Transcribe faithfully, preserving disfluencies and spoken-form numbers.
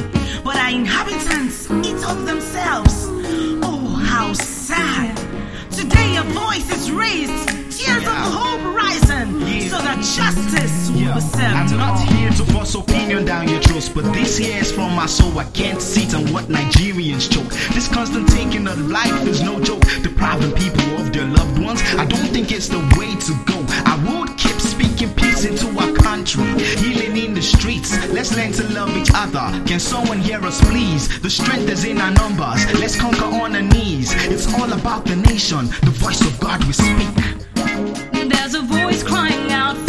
but our inhabitants eat up themselves. Oh, how sad. Today a voice is raised, tears Yeah. of hope rising, Yeah. so that justice will Yeah. be served. I'm not here to force opinion down your throats, but this here is from my soul. I can't sit on what Nigerians choke. This constant taking of life is no joke. Depriving people of their loved ones, I don't think it's the way to go. I would keep speaking peace into our country, healing in the streets. Let's learn to love each other. Can someone hear us, please? The strength is in our numbers. Let's conquer on our knees. It's all about the nation. The voice of God we speak. There's a voice crying out